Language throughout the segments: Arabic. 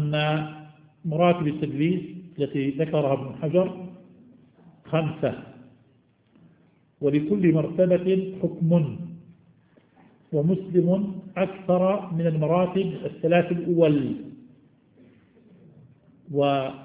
أن مراتب التدليس التي ذكرها ابن حجر 5، ولكل مرتبة حكم، ومسلم أكثر من المراتب 3 الأول. وكانت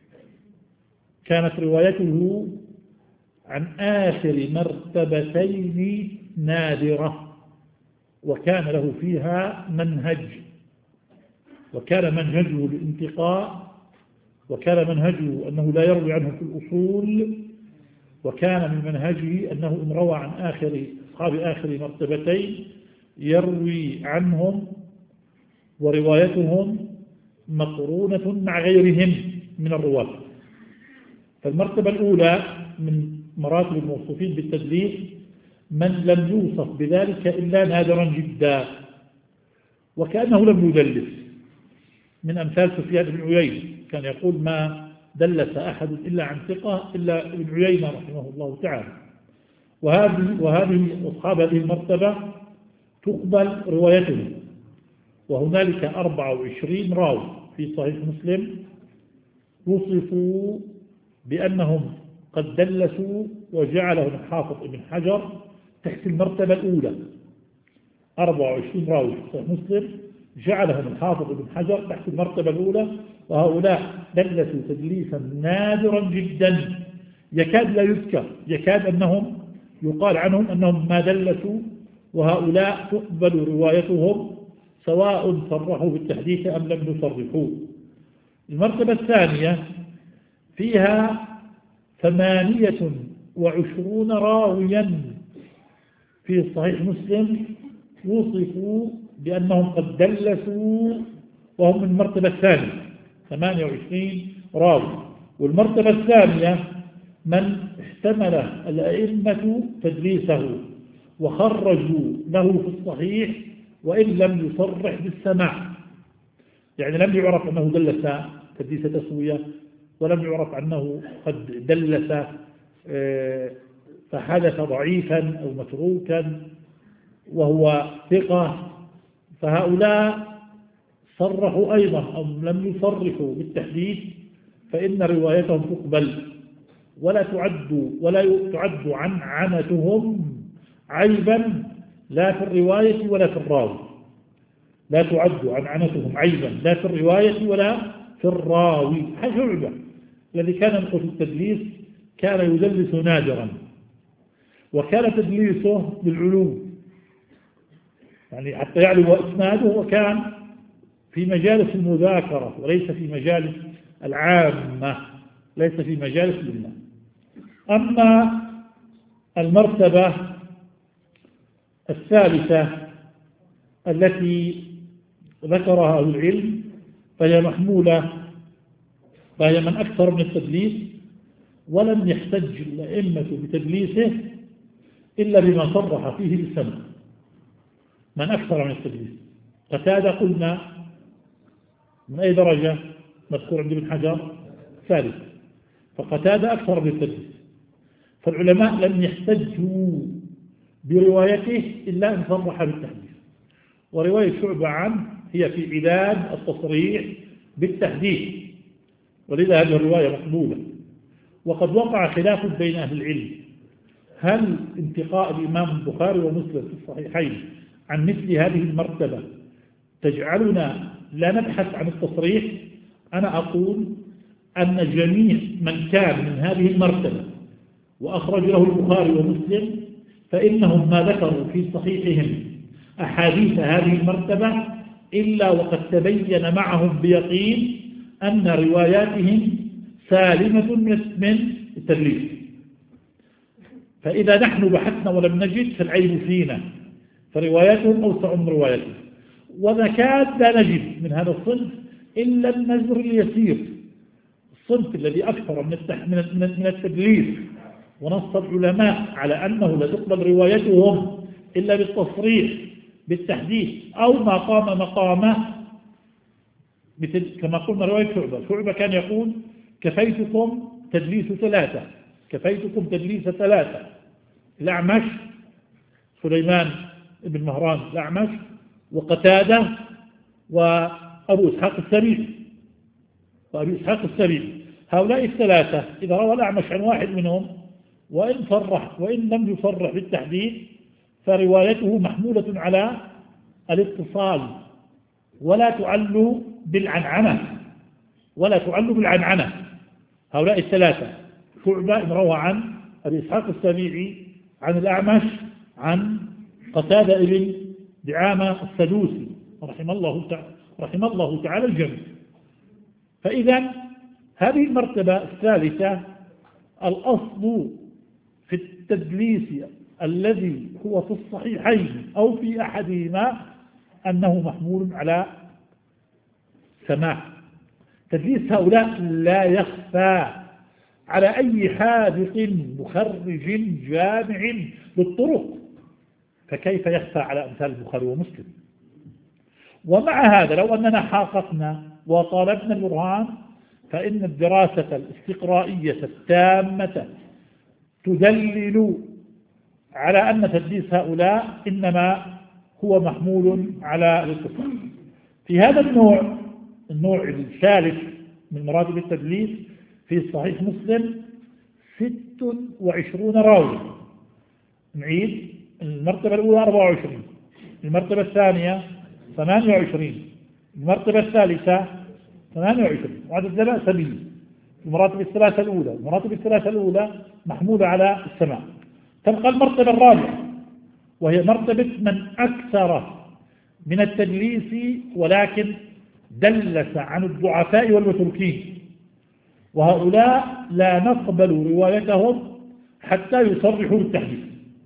روايته عن آخر مرتبتين نادرة، وكان له فيها منهج، وكان منهجه الانتقاء، وكان منهجه أنه لا يروي عنه في الأصول، وكان من منهجه أنه إن روى عن أصحاب آخر مرتبتين يروي عنهم وروايتهم مقرونة مع غيرهم من الرواة. فالمرتبة الأولى من مراتب الموصوفين بالتدليس من لم يوصف بذلك إلا نادرا جدا، وكأنه لم يدلس، من أمثال سفيان بن عيينة كان يقول ما دلس أحد إلا عن ثقة إلا ابن عيينة رحمه الله تعالى. وهذه أصحاب هذه المرتبة تقبل روايته، وهنالك 24 راوي في صحيح مسلم وصفوا بأنهم قد دلسوا، وجعلهم الحافظ ابن حجر تحت المرتبة الأولى. 24 راوي في صحيح مسلم جعلهم الحافظ ابن حجر تحت المرتبة الأولى، وهؤلاء دلسوا تدليسا نادرا جدا يكاد لا يذكر، يكاد أنهم يقال عنهم أنهم ما دلسوا، وهؤلاء تقبل روايتهم سواء صرحوا بالتحديث أم لم يصرحوا. المرتبة الثانية فيها 28 راويا في صحيح مسلم وصفوا بأنهم قد دلسوا، وهم من المرتبة الثانية 28 راوي. والمرتبة الثانية من احتمل الأئمة تدليسه وخرجوا له في الصحيح وإن لم يصرح بالسماع، يعني لم يعرف أنه دلس تدليس تسوية، ولم يعرف أنه قد دلس فحدث ضعيفا أو متروكا وهو ثقة، فهؤلاء صرحوا أيضا أو لم يصرحوا بالتحديث، فإن روايتهم تقبل ولا تعد عنعنتهم عيبا لا في الرواية ولا في الراوي. لا تعد عنعنتهم عيبا لا في الرواية ولا في الراوي. شعبة الذي كان ينقل التدليس كان يدلس نادرا، وكان تدليسه بالعلو، يعني حتى يعلو إسناده، وكان في مجالس المذاكرة وليس في مجالس العامة، ليس في مجالس الناس. أما المرتبة الثالثة التي ذكرها أهل العلم فهي محمولة، فهي من أكثر من التدليس ولم يحتج الأئمة بتدليسه إلا بما صرح فيه بالسمع. من أكثر من التدليس قتادة قلنا من أي درجة مذكور عند ابن حجر؟ ثالث، فقتادة أكثر من التدليس. فالعلماء لم يحتجوا بروايته إلا أن صرح بالتحديث. ورواية شعبة عنه هي في عداد التصريح بالتحديث، ولذا هذه الرواية مقبولة. وقد وقع خلاف بين أهل العلم، هل انتقاء الإمام البخاري ومسلم في الصحيحين عن مثل هذه المرتبة تجعلنا لا نبحث عن التصريح؟ أنا أقول أن جميع من كان من هذه المرتبة وأخرج له البخاري ومسلم فإنهم ما ذكروا في صحيحهم أحاديث هذه المرتبة إلا وقد تبين معهم بيقين أن رواياتهم سالمة من التدليس. فإذا نحن بحثنا ولم نجد فالعيب فينا، فرواياتهم أوسع من رواياتهم. ونكاد لا نجد من هذا الصنف إلا النزر اليسير، الصنف الذي أكثر من التدليس، ونص العلماء على أنه لا تقبل روايتهم إلا بالتصريح بالتحديث أو ما قام مقامه، كما قلنا رواية شعبة كان يقول كفيتكم تدليس 3، كفيتكم تدليس 3. الأعمش سليمان بن مهران الأعمش، وقتادة، وأبو إسحاق السبيعي. وأبي إسحاق السبيعي. هؤلاء الثلاثة إذا روى الأعمش عن واحد منهم وإن لم يصرح بالتحديد فروايته محمولة على الاتصال ولا تعل بالعنعنة. هؤلاء الثلاثة شعبة إن روى عن أبي إسحاق السبيعي عن الأعمش عن قتادة ابن دعامة السدوسي رحم الله تعالى الجميع. فإذا هذه المرتبة الثالثة الأصل في التدليس الذي هو في الصحيحين أو في أحدهما أنه محمول على سماع. تدليس هؤلاء لا يخفى على أي حاذق مخرج جامع للطرق، فكيف يخفى على أمثال البخاري ومسلم؟ ومع هذا لو أننا حققنا وطالبنا البرهان فإن الدراسة الاستقرائية التامة تدلل على أن تدليس هؤلاء إنما هو محمول على الاتصال. في هذا النوع الثالث من مراتب التدليس في صحيح مسلم 26 راوي. نعيد: المرتبة الأولى 24، المرتبة الثانية 28، المرتبة الثالثة 28، وعدد لا بأس به. المراتب الثلاثة الأولى محمولة على السماع. تبقى المرتبة الرابعة وهي مرتبة من أكثر من التدليس ولكن دلس عن الضعفاء والمتروكين، وهؤلاء لا نقبل روايتهم حتى يصرحوا بالتحديث.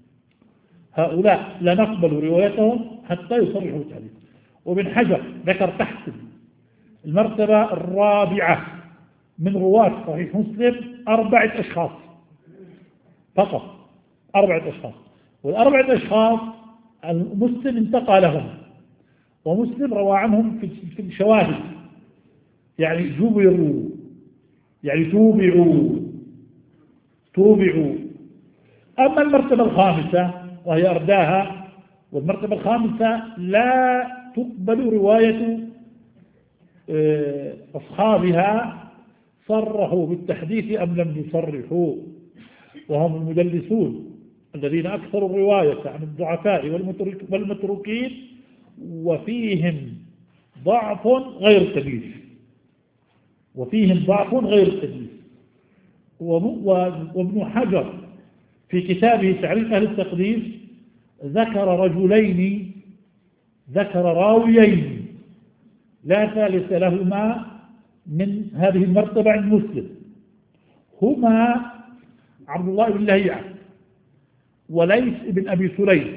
وابن حجر ذكر تحت المرتبة الرابعة من رواة صحيح مسلم 4 أشخاص فقط، 4 أشخاص، والأربعة أشخاص المسلم انتقى لهم، ومسلم روى عنهم في الشواهد، يعني جبروا، يعني توبعوا. أما المرتبة الخامسة وهي أرداها، والمرتبة الخامسة لا تقبل رواية أصحابها صرحوا بالتحديث أم لم يصرحوا، وهم المدلسون الذين أكثروا الرواية عن الضعفاء والمتروكين وفيهم ضعف غير التدليس. وابن حجر في كتابه تعريف أهل التقديس ذكر راويين لا ثالث لهما من هذه المرتبة عند مسلم، هما عبد الله بن لهيعة وليث بن أبي سليم،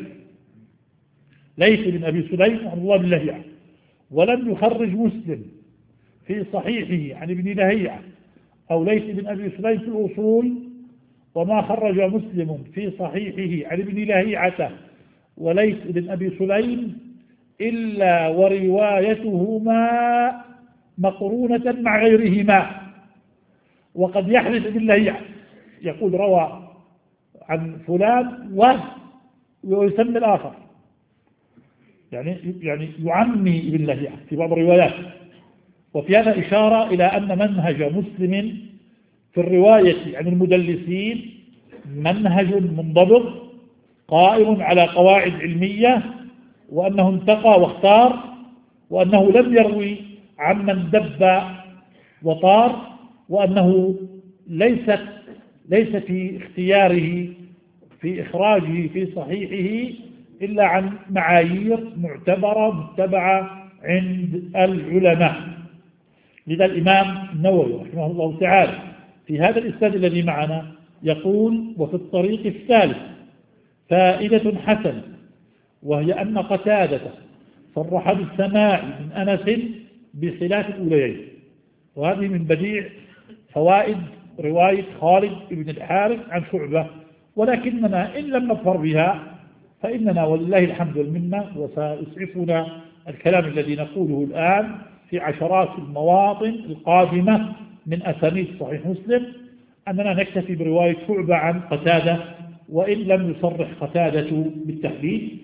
وعبد الله بن لهيعة. ولم يخرج مسلم في صحيحه عن ابن لهيعة أو ليث بن أبي سليم في الأصول، وما خرج مسلم في صحيحه عن ابن لهيعة وليث بن أبي سليم إلا وروايتهما مقرونة مع غيرهما. وقد يحدث ابن لهيعة يقول روى عن فلان ويسمي الآخر، يعني يعمي ابن لهيعة في بعض الروايات. وفي هذا إشارة إلى أن منهج مسلم في الرواية عن المدلسين منهج منضبط قائم على قواعد علمية، وأنه انتقى واختار، وأنه لم يروي عمن دب وطار، وأنه ليس في اختياره في إخراجه في صحيحه إلا عن معايير معتبرة متبعة عند العلماء. لذا الإمام النووي رحمه الله تعالى في هذا الإسناد الذي معنا يقول: وفي الطريق الثالث فائدة حسنة، وهي أن قتادة صرح بالسماع من أنس بخلاف الأوليين. وهذه من بديع فوائد رواية خالد بن الحارث عن شعبة، ولكننا إن لم نظفر بها فإننا ولله الحمد والمنة، وسيسعفنا الكلام الذي نقوله الآن في عشرات المواطن القادمة من أسانيد صحيح مسلم، أننا نكتفي برواية شعبة عن قتادة، وإن لم يصرح قتادة بالتحديد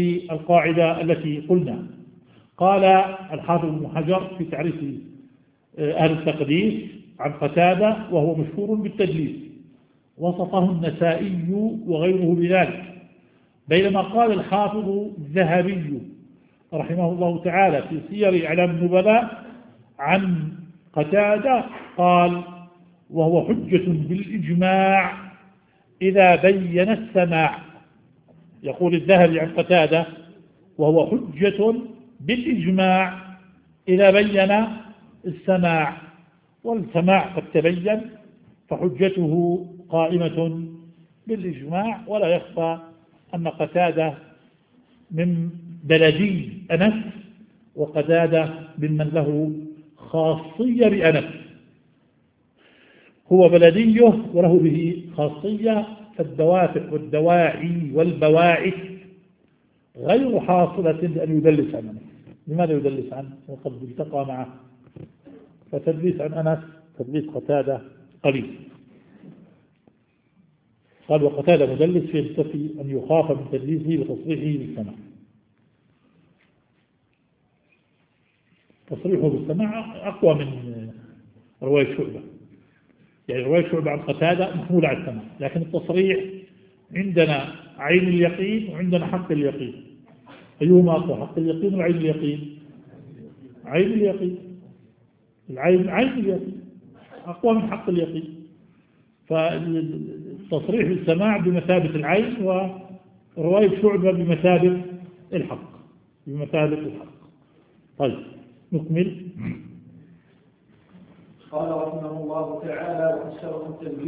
بالقاعدة التي قلنا. قال الحافظ ابن حجر في تعريف أهل التقديس عن قتادة وهو مشهور بالتدليس، وصفه النسائي وغيره بذلك. بينما قال الحافظ الذهبي رحمه الله تعالى في سير أعلام النبلاء عن قتادة قال: وهو حجة بالإجماع إذا بين السماع. يقول الذهبي عن قتادة: وهو حجة بالإجماع إذا بين السماع، والسماع قد تبين، فحجته قائمة بالإجماع. ولا يخفى أن قتادة من بلدي أنس، وقتادة ممن له خاصية بأنس، هو بلديه وله به خاصية، فالدوافع والدواعي والبواعث غير حاصلة لأن يدلس عن أنس. لماذا يدلس عنه وقد التقى معه؟ فتدليس عن أنس تدليس قتادة قليل. قال: وقتادة مدلس فيكتفي أن يخاف من تدليسه وتصريحه بالسماع. تصريحه بالسماع أقوى من رواية شعبة. يعني رواية شعبة عن قتادة محمولة على السماع، لكن التصريح عندنا عين اليقين وعندنا حق اليقين. أيهما أقوى، حق اليقين وعين اليقين؟ عين اليقين. عين اليقين أقوى من حق اليقين. فالتصريح بالسماع بمثابة العين، ورواية شعبة بمثابة الحق. طيب نكمل. قال رحمه الله تعالى: وأشرف التدليس